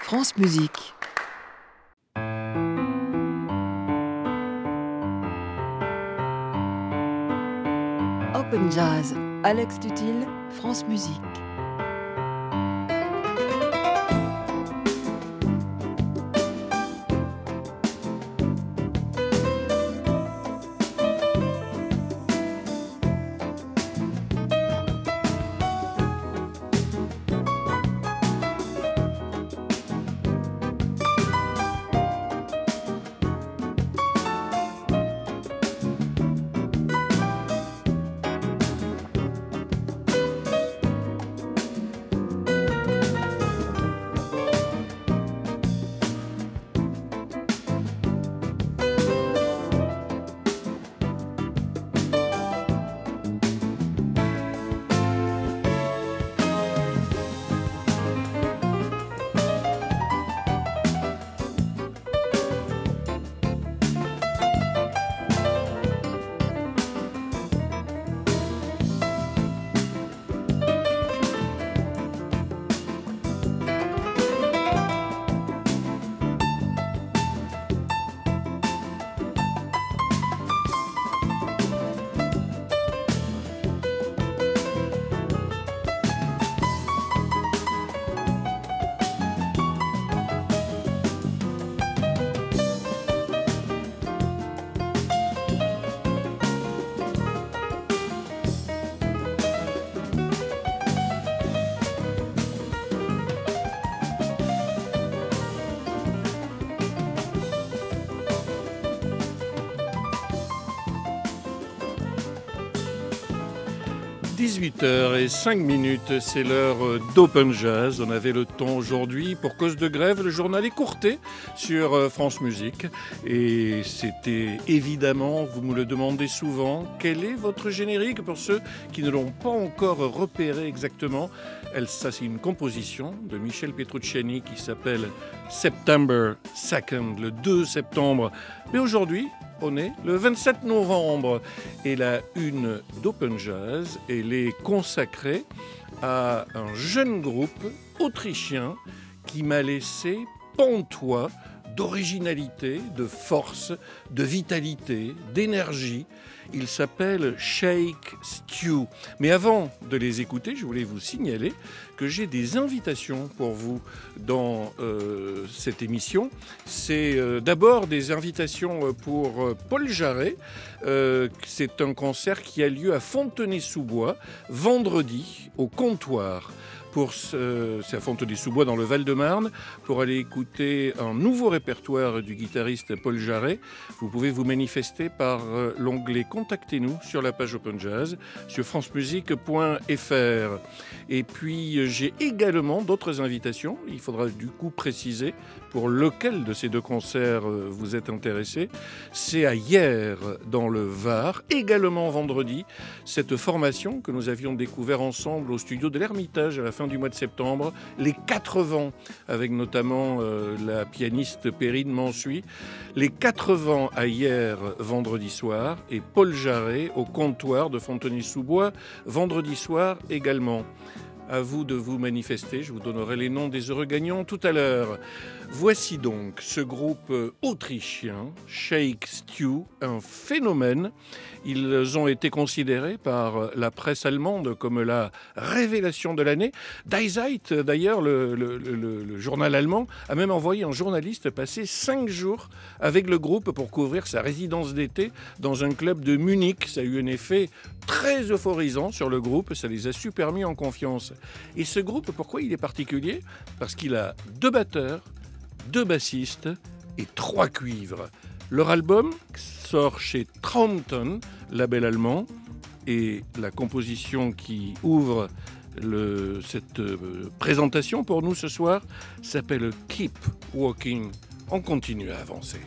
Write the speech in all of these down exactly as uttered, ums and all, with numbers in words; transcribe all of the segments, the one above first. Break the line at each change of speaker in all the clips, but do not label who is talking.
France Musique. Open Jazz, Alex Dutil, France Musique.
dix-huit heures cinq minutes, c'est l'heure d'Open Jazz. On avait le temps aujourd'hui, pour cause de grève, le journal écourté sur France Musique. Et c'était évidemment, vous me le demandez souvent, quel est votre générique pour ceux qui ne l'ont pas encore repéré exactement. Elle, ça, c'est une composition de Michel Petrucciani qui s'appelle September second, le deux septembre. Mais aujourd'hui, on est le vingt-sept novembre et la une d'Open Jazz, elle est consacrée à un jeune groupe autrichien qui m'a laissé pantois d'originalité, de force, de vitalité, d'énergie. Il s'appelle Shake Stew. Mais avant de les écouter, je voulais vous signaler que j'ai des invitations pour vous dans euh, cette émission. C'est euh, d'abord des invitations pour euh, Paul Jarret. Euh, c'est un concert qui a lieu à Fontenay-sous-Bois, vendredi, au Comptoir. Pour ce, c'est à Fontenay-sous-Bois dans le Val-de-Marne, pour aller écouter un nouveau répertoire du guitariste Paul Jarret. Vous pouvez vous manifester par l'onglet Contactez-nous sur la page Open Jazz, sur francemusique point f r. Et puis j'ai également d'autres invitations. Il faudra du coup préciser pour lequel de ces deux concerts vous êtes intéressé. C'est à Hyères, dans le Var, également vendredi, cette formation que nous avions découvert ensemble au studio de l'Ermitage à la fin du mois de septembre, les quatre vents, avec notamment euh, la pianiste Perrine Mansuy, les quatre vents à Hyères vendredi soir, et Paul Jarret au Comptoir de Fontenay-sous-Bois vendredi soir également. À vous de vous manifester, je vous donnerai les noms des heureux gagnants tout à l'heure. Voici donc ce groupe autrichien, Shake Stew, un phénomène. Ils ont été considérés par la presse allemande comme la révélation de l'année. Die Zeit, d'ailleurs, le, le, le, le journal allemand, a même envoyé un journaliste passer cinq jours avec le groupe pour couvrir sa résidence d'été dans un club de Munich. Ça a eu un effet très euphorisant sur le groupe, ça les a super mis en confiance. Et ce groupe, pourquoi il est particulier ? Parce qu'il a deux batteurs, deux bassistes et trois cuivres. Leur album sort chez Traumton, label allemand, et la composition qui ouvre le, cette euh, présentation pour nous ce soir s'appelle Keep Walking. On continue à avancer.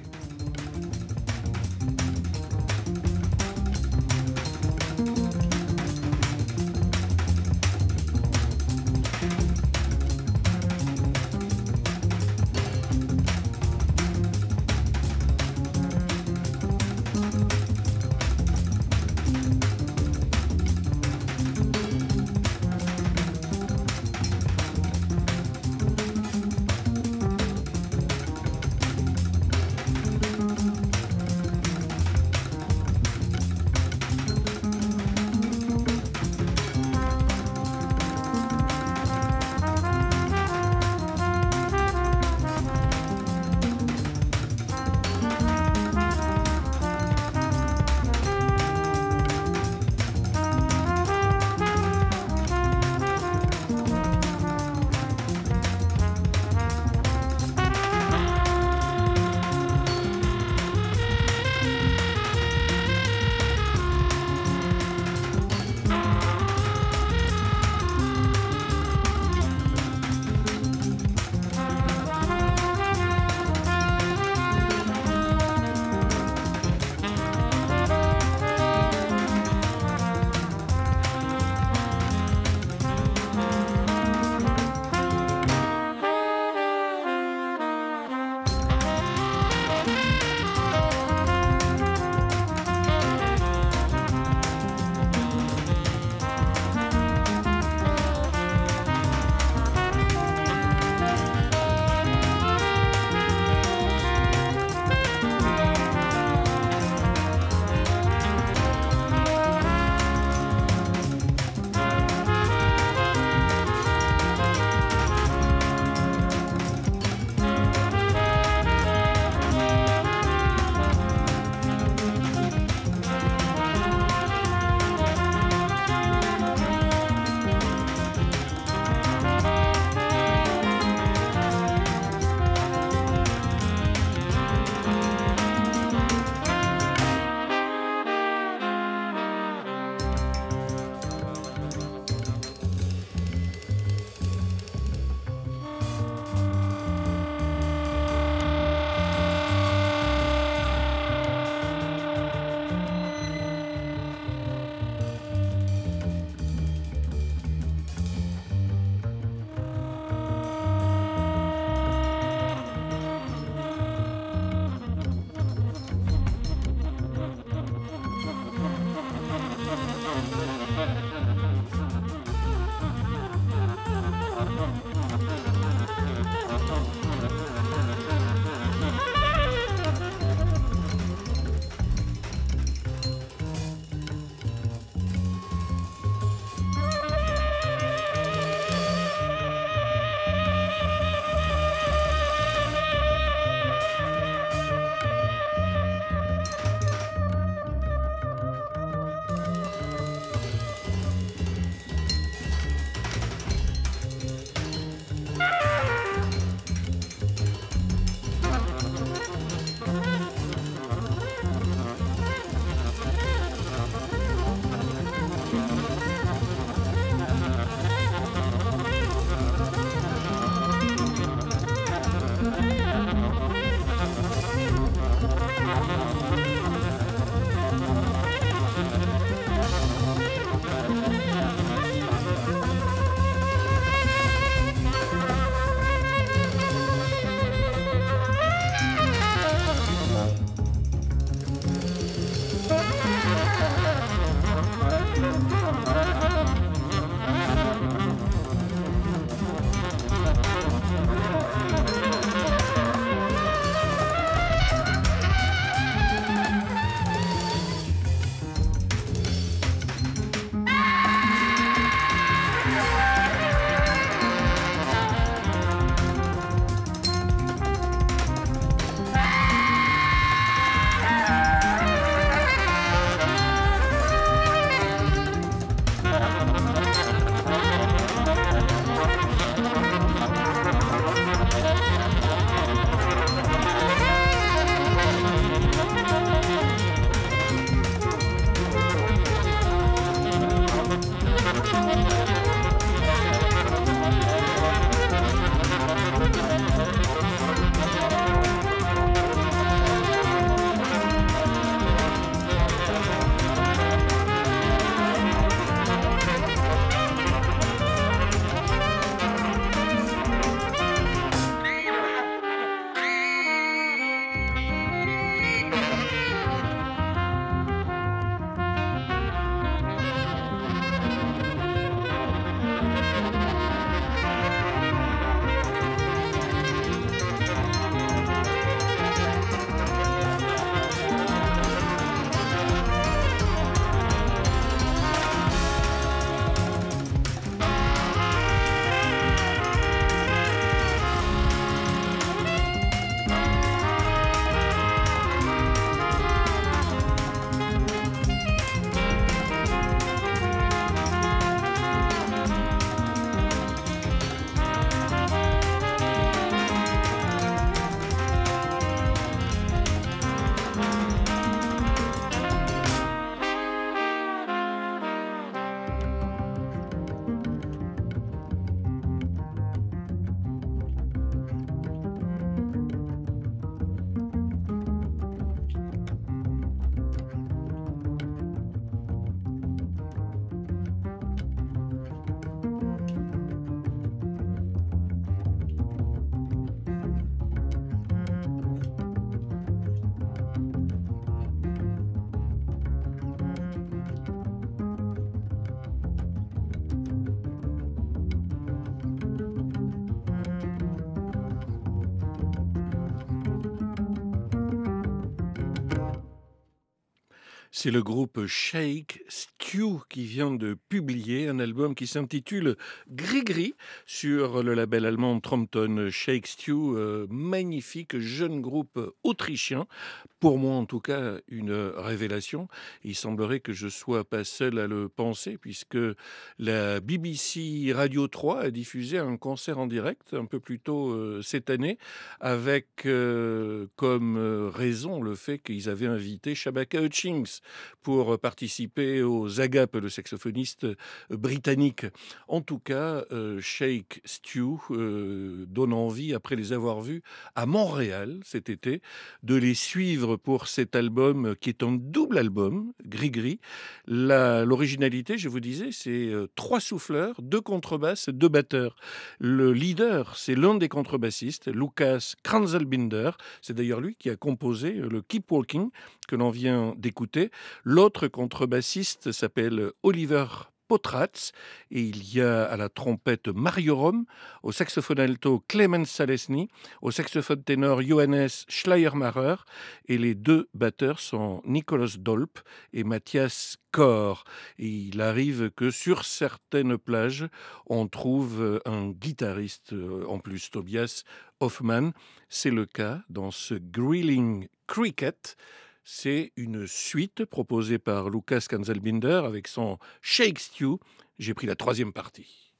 C'est le groupe Shake Stew qui vient de publier un album qui s'intitule Gris Gris sur le label allemand Trompton. Shake Stew, euh, magnifique jeune groupe autrichien. Pour moi, en tout cas, une révélation. Il semblerait que je sois pas seul à le penser, puisque la B B C Radio trois a diffusé un concert en direct un peu plus tôt euh, cette année, avec euh, comme euh, raison le fait qu'ils avaient invité Shabaka Hutchings pour participer aux Agapes, le saxophoniste euh, britannique. En tout cas, euh, Shake Stew euh, donne envie, après les avoir vus à Montréal cet été, de les suivre pour cet album qui est un double album, Gris Gris. La- L'originalité, je vous disais, c'est euh, trois souffleurs, deux contrebasses, deux batteurs. Le leader, c'est l'un des contrebassistes, Lucas Kranzelbinder. C'est d'ailleurs lui qui a composé euh, le Keep Walking que l'on vient d'écouter. L'autre contrebassiste s'appelle Oliver Potratz et il y a à la trompette Mario Rom, au saxophone alto Clemens Salesny, au saxophone ténor Johannes Schleiermacher et les deux batteurs sont Nicolas Dolp et Mathias Kor. Et il arrive que sur certaines plages, on trouve un guitariste euh, en plus, Tobias Hoffmann. C'est le cas dans ce Grilling Cricket. C'est une suite proposée par Lucas Kanzelbinder avec son Shake Stew. J'ai pris la troisième partie.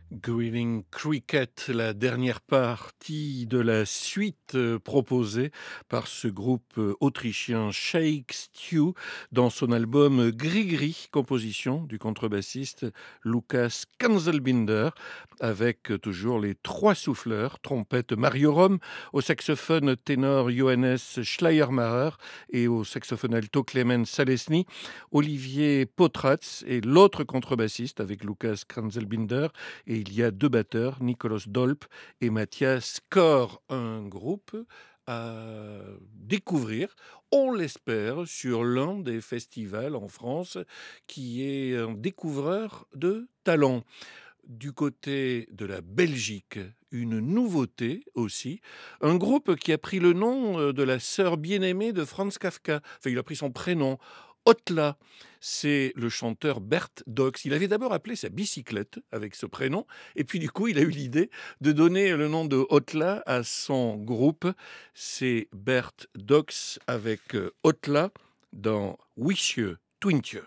Grilling Cricket, la dernière partie de la suite euh, proposée par ce groupe euh, autrichien Shake Stew dans son album Gris-Gris, composition du contrebassiste Lukas Kanzelbinder, avec euh, toujours les trois souffleurs, trompette Mario Rom, au saxophone ténor Johannes Schleiermacher et au saxophone alto Clemens Salesny, Olivier Potratz et l'autre contrebassiste avec Lukas Kanzelbinder. Et il y a deux batteurs, Nicolas Dolp et Mathias Kor, un groupe à découvrir, on l'espère, sur l'un des festivals en France qui est un découvreur de talent. Du côté de la Belgique, une nouveauté aussi, un groupe qui a pris le nom euh, de la sœur bien-aimée de Franz Kafka. Enfin, il a pris son prénom. Otla, c'est le chanteur Bert Dox. Il avait d'abord appelé sa bicyclette avec ce prénom, et puis du coup, il a eu l'idée de donner le nom de Otla à son groupe. C'est Bert Dox avec euh, Otla dans Wicieux, Twintje.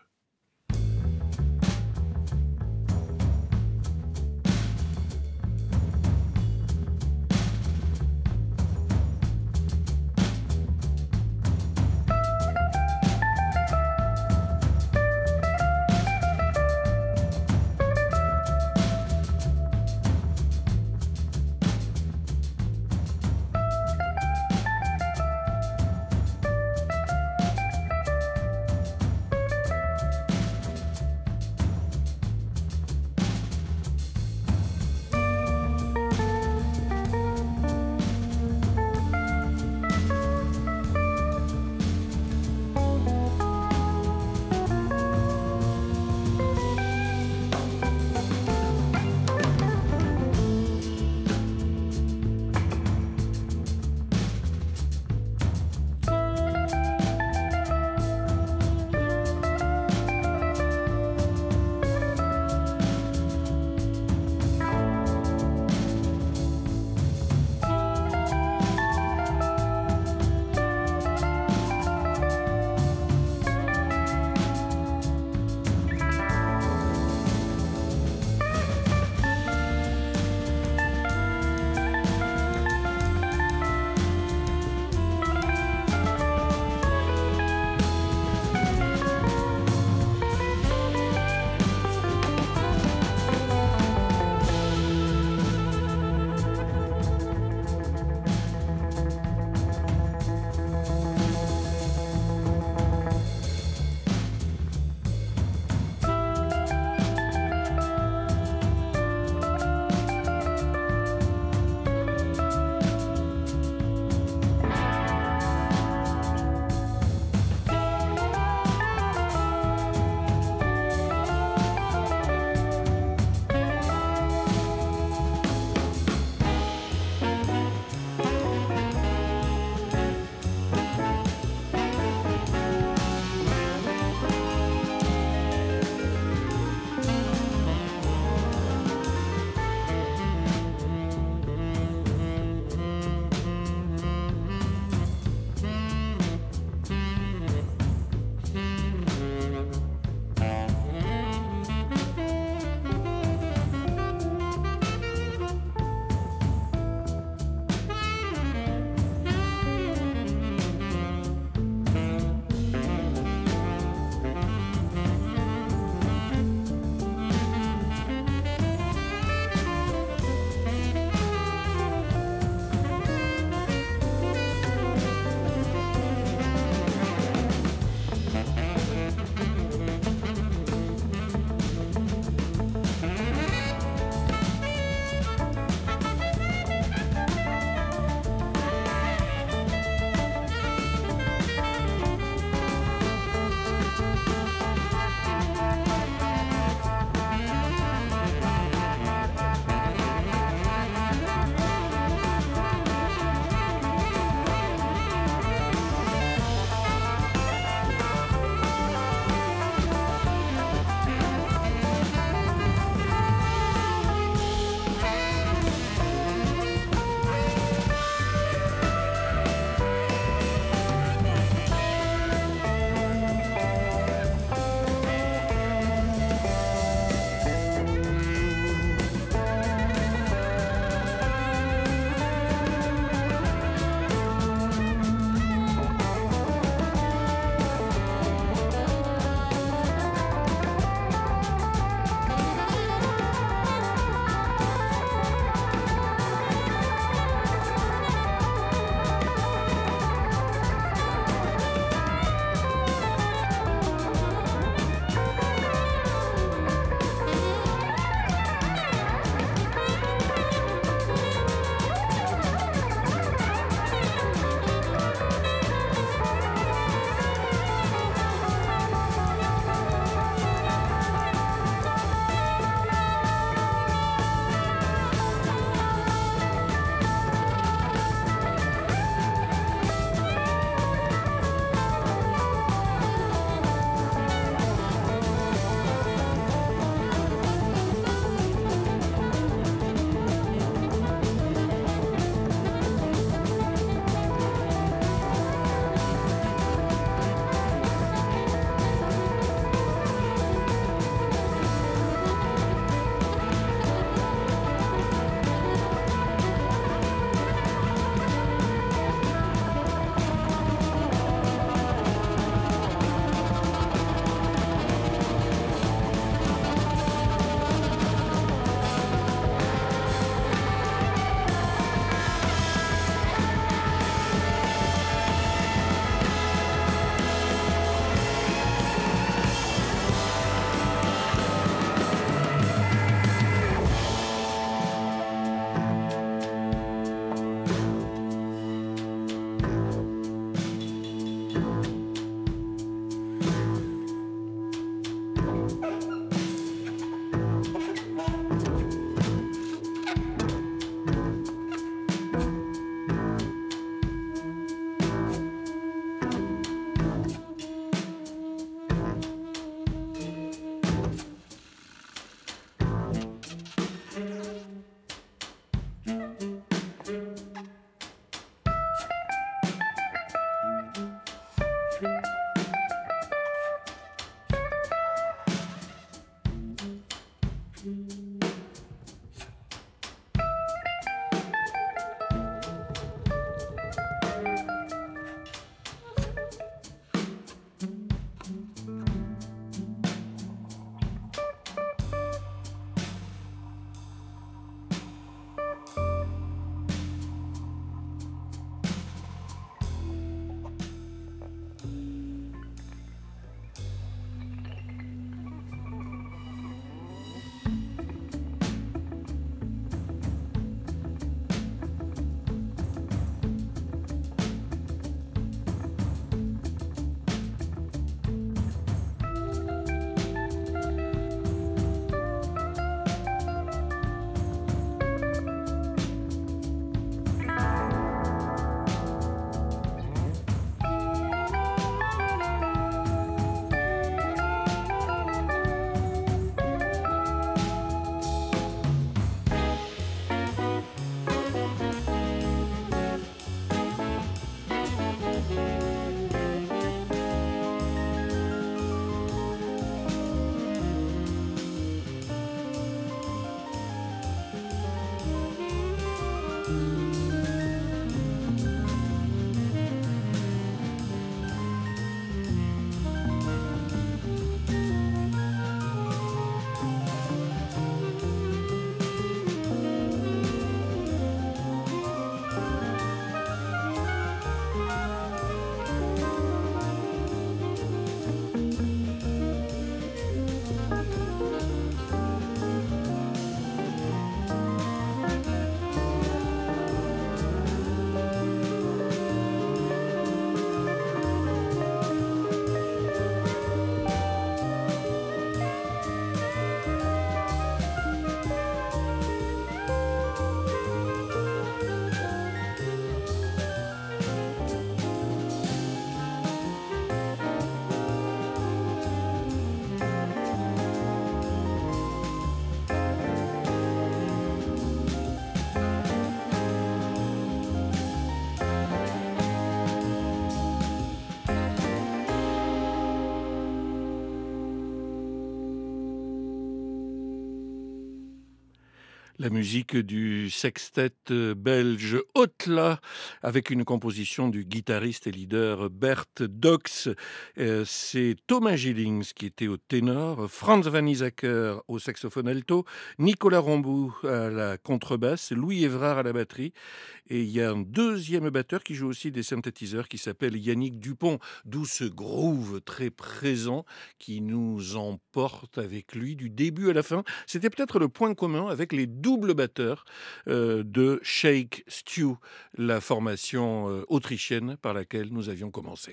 La musique du sextet belge Hotla, avec une composition du guitariste et leader Bert Dox. Euh, c'est Thomas Gillings qui était au ténor, Franz Van Isacker au saxophone alto, Nicolas Rombou à la contrebasse, Louis Évrard à la batterie. Et il y a un deuxième batteur qui joue aussi des synthétiseurs qui s'appelle Yannick Dupont, d'où ce groove très présent qui nous emporte avec lui du début à la fin. C'était peut-être le point commun avec les double batteur euh, de Shake Stew, la formation euh, autrichienne par laquelle nous avions commencé.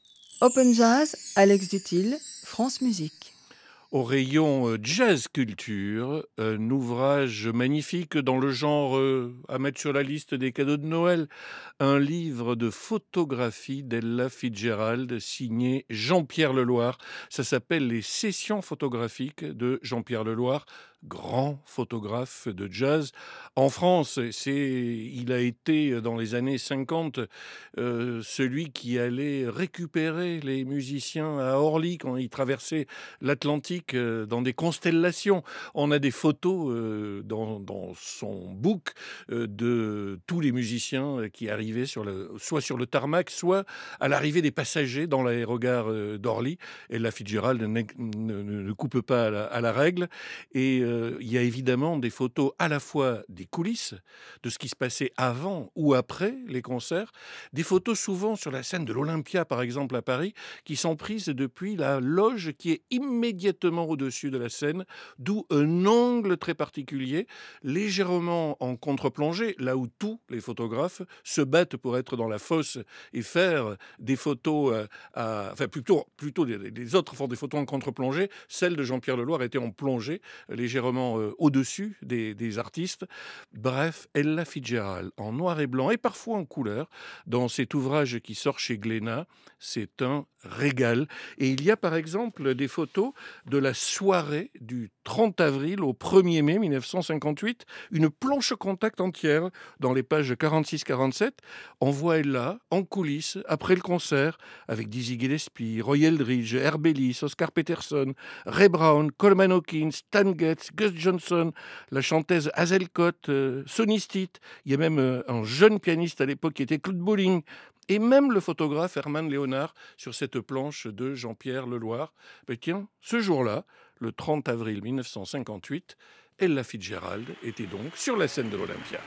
Open Jazz, Alex Dutil, France Musique.
Au rayon jazz culture, un ouvrage magnifique dans le genre euh, à mettre sur la liste des cadeaux de Noël, un livre de photographie d'Ella Fitzgerald signé Jean-Pierre Leloir. Ça s'appelle Les sessions photographiques de Jean-Pierre Leloir, grand photographe de jazz. En France, c'est, il a été dans les années cinquante euh, celui qui allait récupérer les musiciens à Orly quand ils traversaient l'Atlantique euh, dans des constellations. On a des photos euh, dans, dans son book euh, de tous les musiciens qui arrivaient sur le, soit sur le tarmac, soit à l'arrivée des passagers dans l'aérogare euh, d'Orly. Et la Fitzgerald ne, ne, ne coupe pas à la, à la règle. Et euh, il y a évidemment des photos à la fois des coulisses, de ce qui se passait avant ou après les concerts, des photos souvent sur la scène de l'Olympia, par exemple, à Paris, qui sont prises depuis la loge qui est immédiatement au-dessus de la scène, d'où un angle très particulier, légèrement en contre-plongée, là où tous les photographes se battent pour être dans la fosse et faire des photos, à, à, enfin plutôt, plutôt les, les autres font des photos en contre-plongée, celle de Jean-Pierre Leloir était en plongée, légèrement euh, au-dessus des, des artistes. Bref, Ella Fitzgerald en noir et blanc et parfois en couleur, dans cet ouvrage qui sort chez Glénat, c'est un régal. Et il y a par exemple des photos de la soirée du trente avril au premier mai mille neuf cent cinquante-huit, une planche contact entière dans les pages quarante-six quarante-sept. On voit Ella en coulisses après le concert avec Dizzy Gillespie, Roy Eldridge, Herb Ellis, Oscar Peterson, Ray Brown, Coleman Hawkins, Stan Getz, Gus Johnson, la chanteuse Hazel Cott, euh, Sonny Stitt. Il y a même euh, un jeune pianiste à l'époque qui était Claude Bolling. Et même le photographe Herman Léonard sur cette planche de Jean-Pierre Leloir. Mais tiens, ce jour-là, le trente avril mille neuf cent cinquante-huit, Ella Fitzgerald était donc sur la scène de l'Olympia.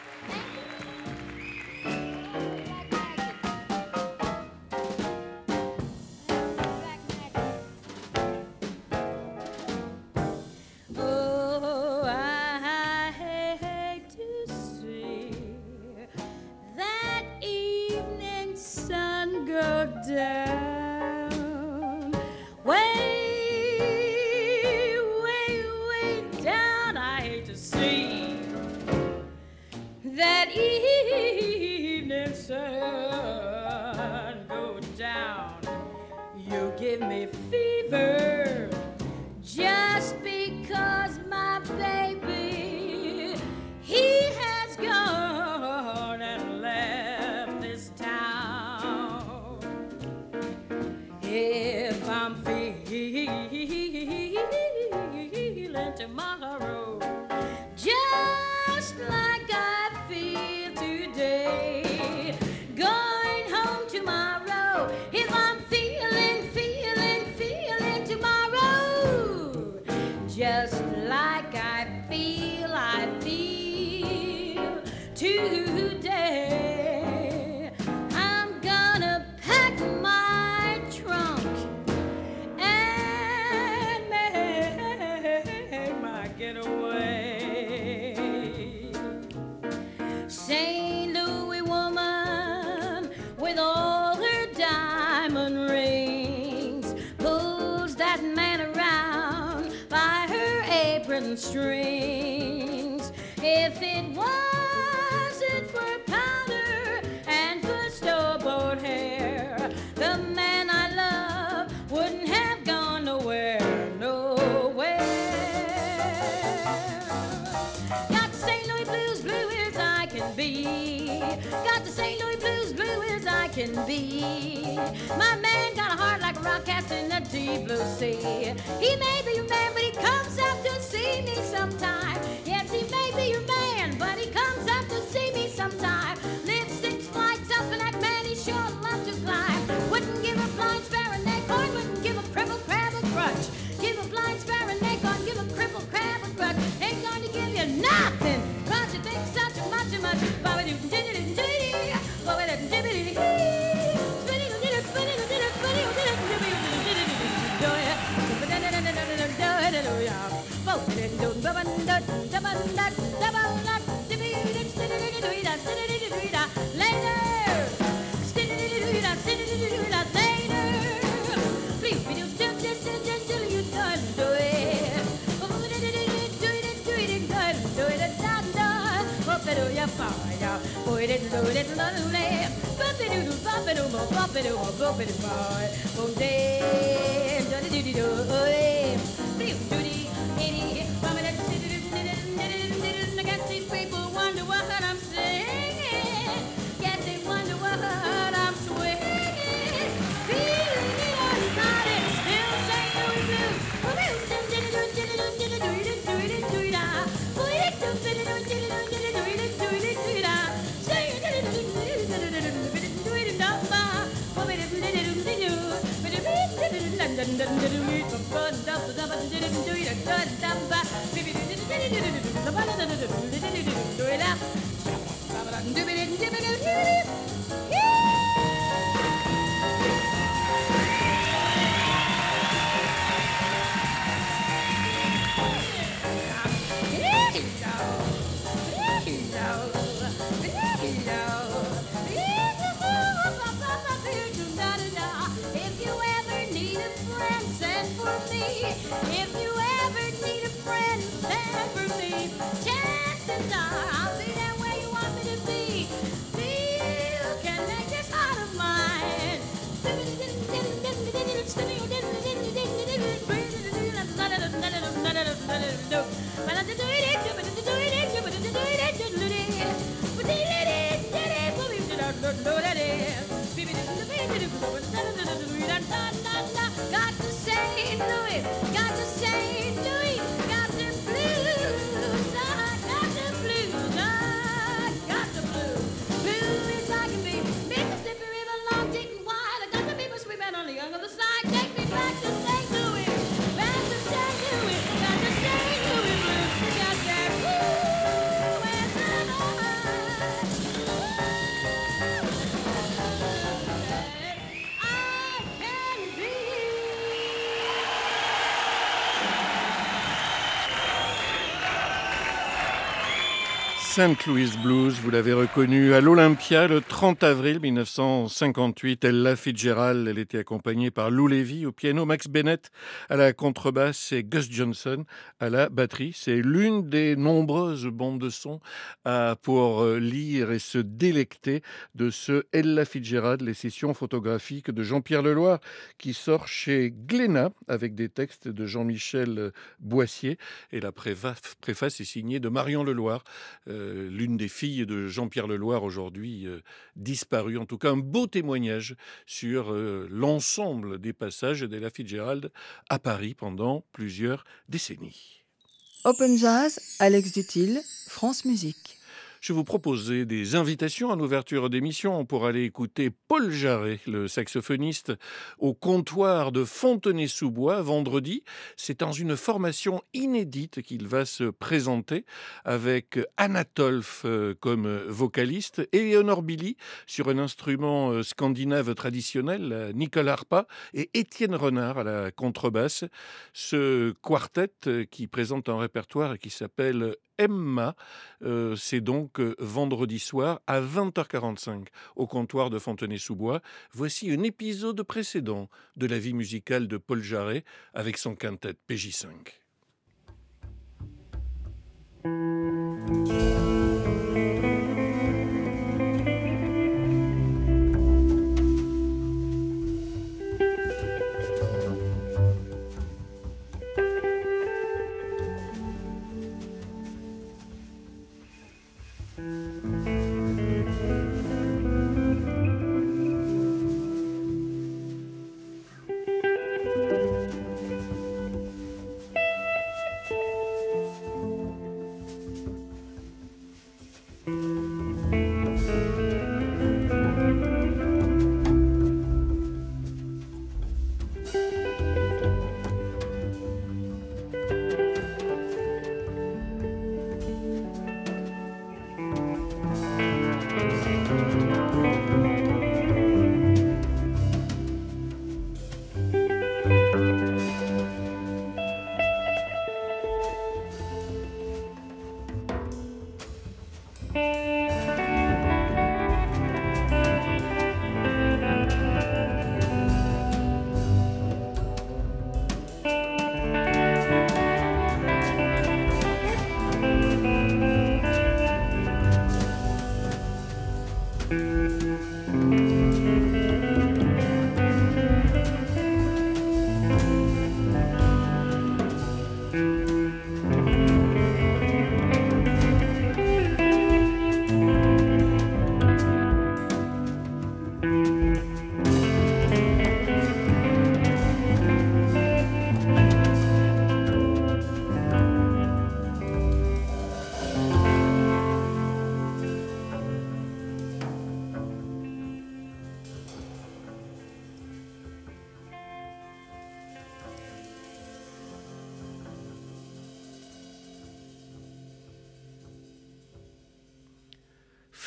Down, way, way, way down. I hate to see that evening sun go down. You give me fever just because my baby, he has gone and left this town. If I'm feeling tomorrow just like I feel today, going home tomorrow, if I'm feeling, feeling, feeling tomorrow just like I feel, I feel today, I'm gonna pack my trunk and make my getaway. Saint Louis woman with all her diamond rings pulls that man around by her apron strings. If it wasn't for powder and for store-bought hair, the man I love wouldn't have gone nowhere, nowhere. Got the Saint Louis blues, blue as I can be. Got the Saint Louis blues, blue as I can be. My man got a heart like a rock cast in the deep blue sea. He may be your man, but he comes out to see me sometime. Yes, he may be your man, Boy, did do it, lovely. Bumpy doo, bumpy doo, bumpy doo, bumpy doo, boy. Boom, day, do do do do, oh, do do do, any, bumpy doo, do do do do. I guess these people wonder what I'm singing. Guess they wonder what I'm swinging. Feeling it untied, still Saint Louis blues. If you ever need a friend, send for me. If you ever need a friend, send for me. Chances are I'll be there where you want me to be. You can make this heart of mine. Got to Saint Louis, got to Saint Louis, got the blues, I got the blues, I got the blues. Blue as I can be, Mississippi River long, deep and wide. I got the people sweeping on the other side. Take me back to Saint Louis, back to Saint Louis, got the Saint Louis blues, got that blue as I can be.
Saint Louis Blues, vous l'avez reconnu à l'Olympia le trente avril mille neuf cent cinquante-huit. Ella Fitzgerald, elle était accompagnée par Lou Levy au piano, Max Bennett à la contrebasse et Gus Johnson à la batterie. C'est l'une des nombreuses bandes de son à, pour lire et se délecter de ce Ella Fitzgerald, les sessions photographiques de Jean-Pierre Leloir qui sort chez Glénat avec des textes de Jean-Michel Boissier et la préface, préface est signée de Marion Leloir. Euh, l'une des filles de Jean-Pierre Leloir aujourd'hui euh, disparue. En tout cas, un beau témoignage sur euh, l'ensemble des passages d'Ella Fitzgerald à Paris pendant plusieurs décennies.
Open Jazz, Alex Dutil, France Musique.
Je vous proposais des invitations en ouverture d'émission pour aller écouter Paul Jarret, le saxophoniste, au comptoir de Fontenay-sous-Bois vendredi. C'est dans une formation inédite qu'il va se présenter avec Anatolf comme vocaliste, Eleonore Billy sur un instrument scandinave traditionnel, la Nicolarpa, et Étienne Renard à la contrebasse. Ce quartet qui présente un répertoire qui s'appelle Emma, euh, c'est donc euh, vendredi soir à vingt heures quarante-cinq au comptoir de Fontenay-sous-Bois. Voici un épisode précédent de la vie musicale de Paul Jarret avec son quintet P J cinq.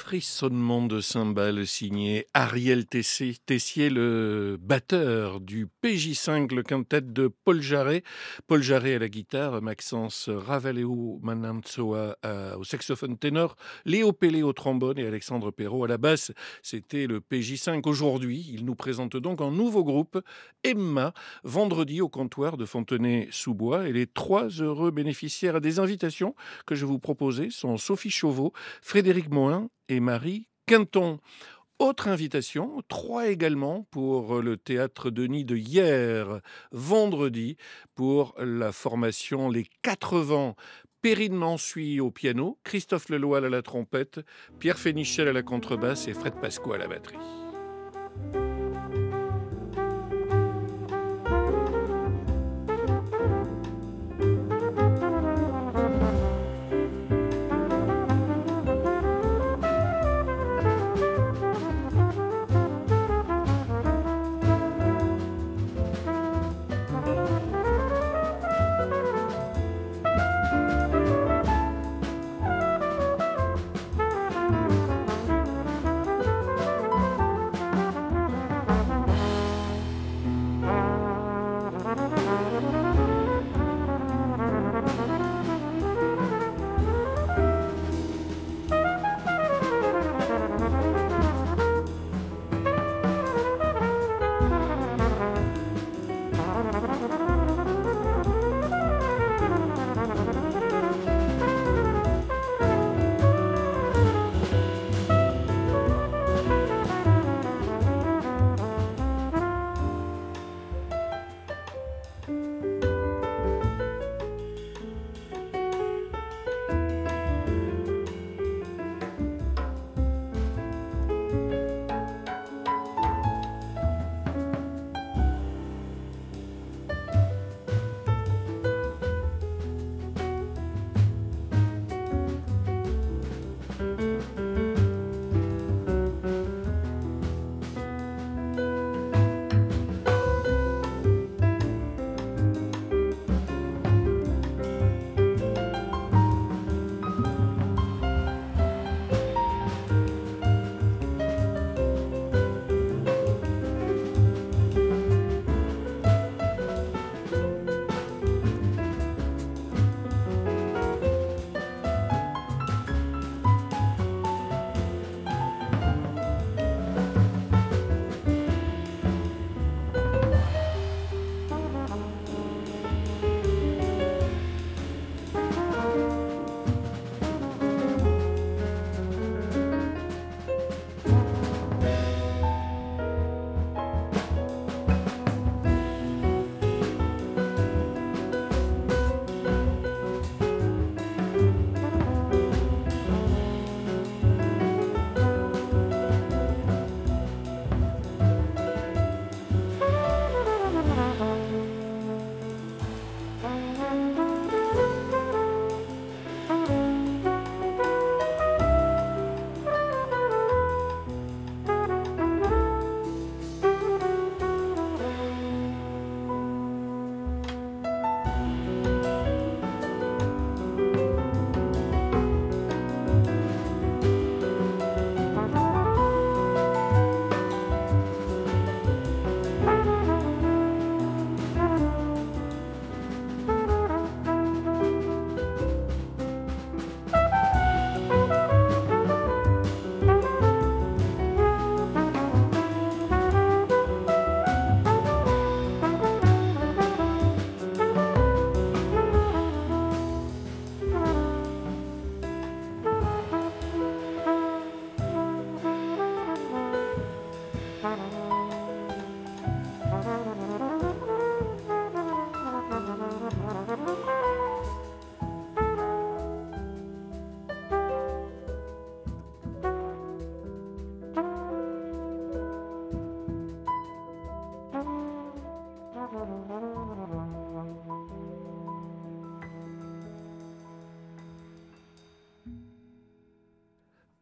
frissonnement de cymbales signé Ariel Tessier, Tessier, le batteur du P J cinq, le quintet de Paul Jarret. Paul Jarret à la guitare, Maxence Ravaleo Manantsoa au saxophone ténor, Léo Pelé au trombone et Alexandre Perrault à la basse. C'était le P J cinq. Aujourd'hui, il nous présente donc un nouveau groupe, Emma, vendredi au comptoir de Fontenay-sous-Bois. Et les trois heureux bénéficiaires des invitations que je vous proposais sont Sophie Chauveau, Frédéric Mohin et Marie Quinton. Autre invitation, trois également pour le théâtre Denis de hier, vendredi, pour la formation Les quatre vents. Perrine Mansuy au piano, Christophe Leloil à la trompette, Pierre Fénichel à la contrebasse et Fred Pasqua à la batterie.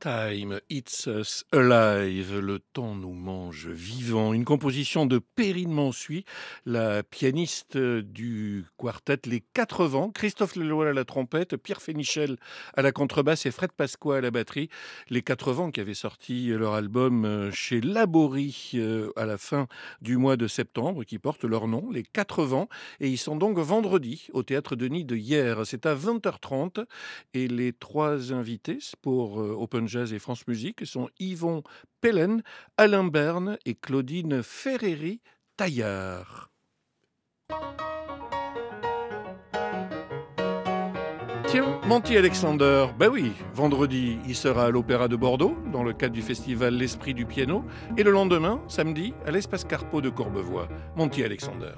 Time Eats Us Alive, le temps nous mange vivant. Une composition de Perrine Mansuy, la pianiste du quartet Les Quatre Vents, Christophe Leloir à la trompette, Pierre Fénichel à la contrebasse et Fred Pasqua à la batterie. Les Quatre Vents qui avaient sorti leur album chez Laborie à la fin du mois de septembre, qui porte leur nom, Les Quatre Vents. Et ils sont donc vendredi au Théâtre Denis de Hyères. C'est à vingt heures trente et les trois invités pour Open Jazz et France Musique sont Yvon Pellen, Alain Berne et Claudine Ferreri-Taillard. Tiens, Monty Alexander, ben oui, vendredi, il sera à l'Opéra de Bordeaux, dans le cadre du festival L'Esprit du Piano, et le lendemain, samedi, à l'Espace Carpeau de Courbevoie. Monty Alexander.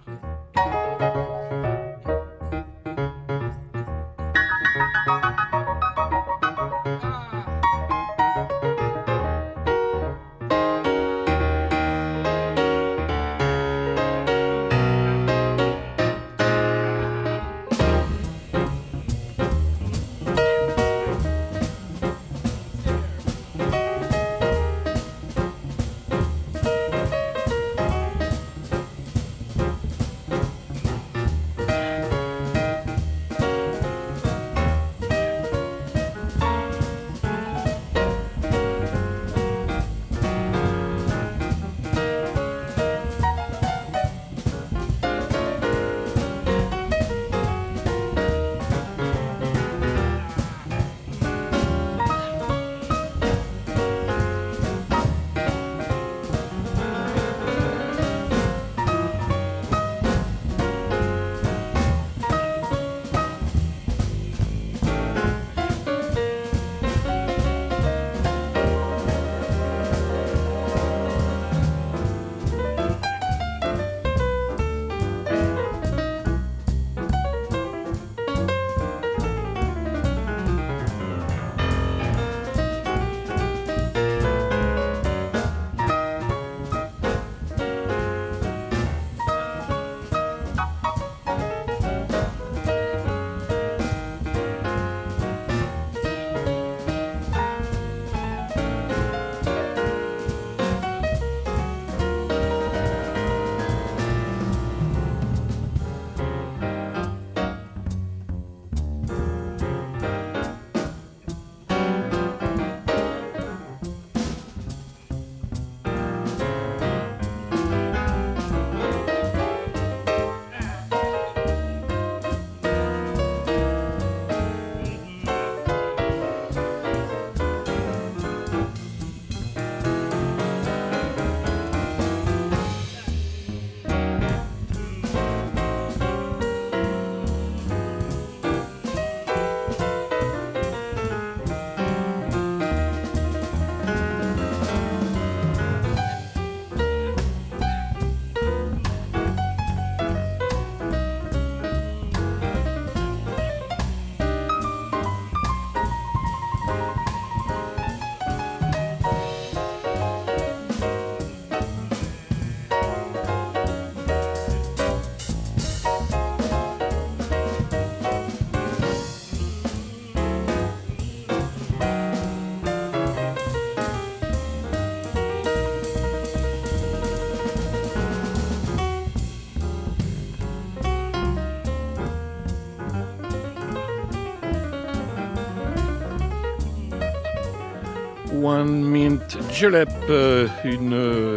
One Mint Julep, une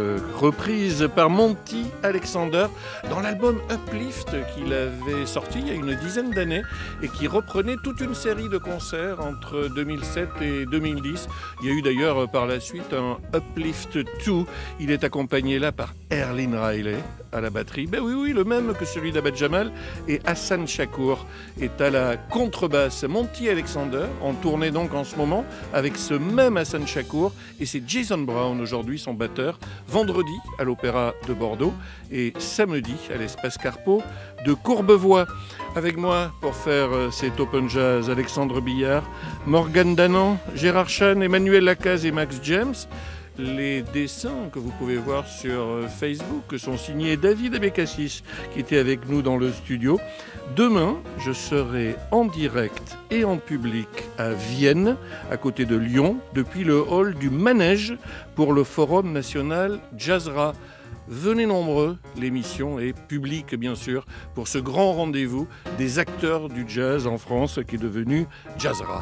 reprise par Monty Alexander dans l'album Uplift qu'il avait sorti il y a une dizaine d'années et qui reprenait toute une série de concerts entre deux mille sept et deux mille dix. Il y a eu d'ailleurs par la suite un Uplift deux. Il est accompagné là par Erlyn Riley à la batterie. Ben oui, oui, le même que celui d'Abed Jamal. Et Hassan Chakour est à la contrebasse. Monty Alexander, en tournée donc en ce moment, avec ce même Hassan Chakour. Et c'est Jason Brown aujourd'hui, son batteur, vendredi à l'Opéra de Bordeaux et samedi à l'Espace Carpeau de Courbevoie. Avec moi pour faire cet Open Jazz, Alexandre Billard, Morgane Danan, Gérard Chan, Emmanuel Lacaze et Max James. les dessins que vous pouvez voir sur Facebook sont signés David Abécassis, qui était avec nous dans le studio. Demain, je serai en direct et en public à Vienne, à côté de Lyon, depuis le hall du Manège pour le Forum national Jazzra. Venez nombreux, l'émission est publique bien sûr, pour ce grand rendez-vous des acteurs du jazz en France qui est devenu Jazzra.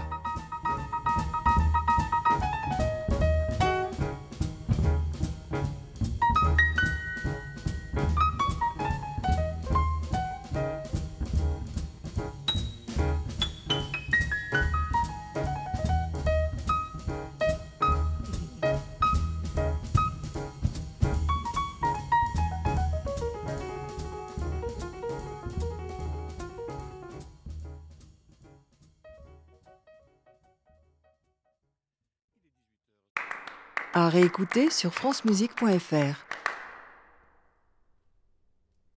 À réécouter sur francemusique point f r.